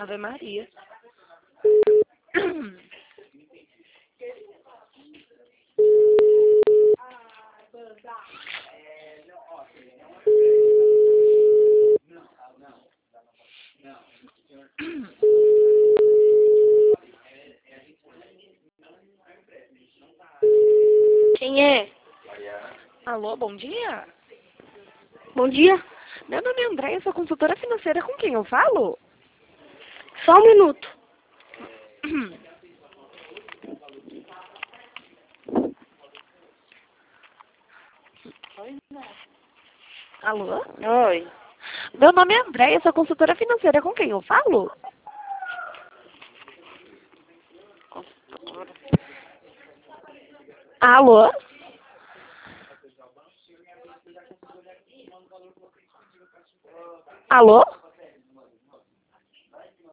Ave Maria. Quem é? Alô, bom dia? Bom dia. Meu nome é Andréia, sou consultora financeira. Com quem eu falo? Só um minuto. Alô? Oi. Meu nome é Andréia, sou consultora financeira. Com quem eu falo? Alô? Alô?